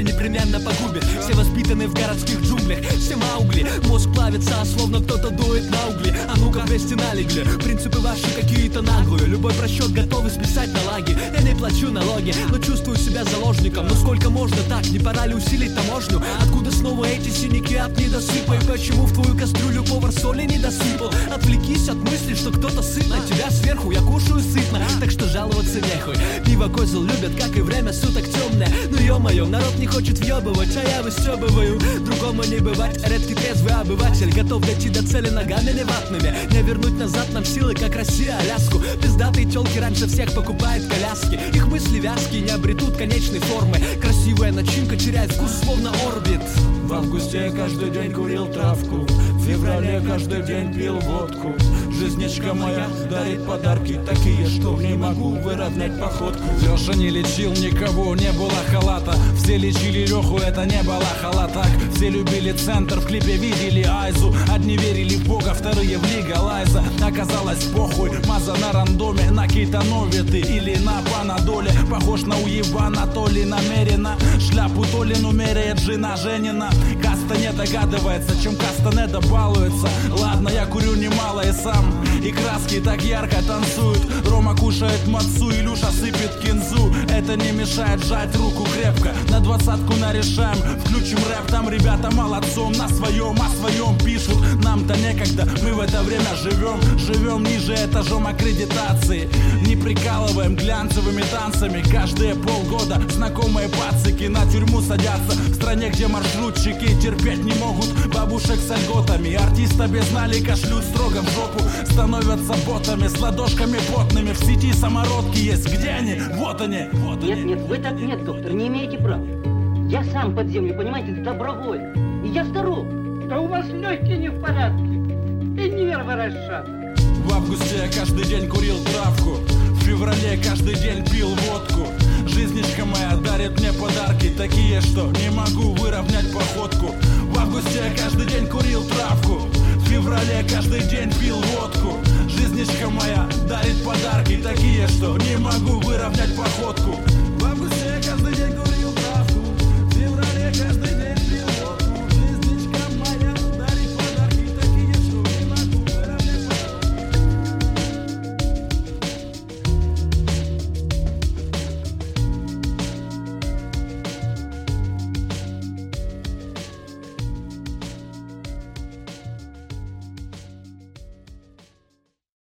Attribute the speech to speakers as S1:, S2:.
S1: непременно погубит. Все воспитаны в городских джунглях, все маугли. Мозг плавится, словно кто-то дует на угли. А ну-ка вместе налегли, принципы ваши какие-то наглые. Любой просчет готовы списать налоги. Я не плачу налоги, но чувствую себя заложником. Но сколько можно так, не пора ли усилить таможню? Откуда снова эти синяки от недосыпа? И почему в твою кастрюлю повар соли не досыпал? Отвлекись от мысли, что кто-то сыт на тебя сверху. Я кушаю сытно, так что жаловаться нехуй. Пиво козел любят, как и время суток темное. Ну ё-моё, народ не хочет въебывать, а я выстёбываю. Другому не бывать, редкий трезвый обыватель. Готов дойти до цели ногами не ватными. Не вернуть назад нам силы, как Россия Аляску. Пиздатые тёлки раньше всех покупают коляски. Их мысли вязкие не обретут конечной формы. Красивая начинка теряет вкус, словно орбит.
S2: В августе я каждый день курил травку, в феврале каждый день пил водку. Жизничка моя дарит подарки такие, что не могу выровнять походку.
S3: Леша не лечил никого, не было халата. Все лечили Леху, это не было халатак. Все любили центр, в клипе видели Айзу. Одни верили в Бога, вторые в Лигалайза. Оказалось похуй, маза на рандоме, на кейтанове ты или на панадоле. Похож на уебана, то ли намеренно. Шляпу то ли меряет жена Женина. Каста не догадывается, чем каста не добалуется. Ладно, я курю немало и сам. И краски так ярко танцуют. Рома кушает мацу, Илюша сыпет кинзу. Это не мешает сжать руку крепко. На 20-ку нарешаем, включим рэп. Там ребята молодцом, на своем, о своем пишут. Нам-то некогда, мы в это время живем. Живем ниже этажом аккредитации. Не прикалываем глянцевыми танцами. Каждые полгода знакомые пацики на тюрьму садятся. В стране, где маршрутчики терпеть не могут бабушек с льготами. Артиста без налика шлют строго в жопу. Становятся ботами с ладошками потными. В сети самородки есть, где они? Вот они, вот они.
S4: Нет, вы так нет, доктор, не имеете права. Я сам под землю, понимаете, добровольно. И я здоров.
S5: Да у вас легкие не в порядке. И нервы расшатаны.
S3: В августе я каждый день курил травку, в феврале каждый день пил водку. Жизничка моя дарит мне подарки такие, что не могу выровнять походку. В августе я каждый день курил травку, в феврале каждый день пил водку. Жизничка моя дарит подарки такие, что не могу выровнять походку.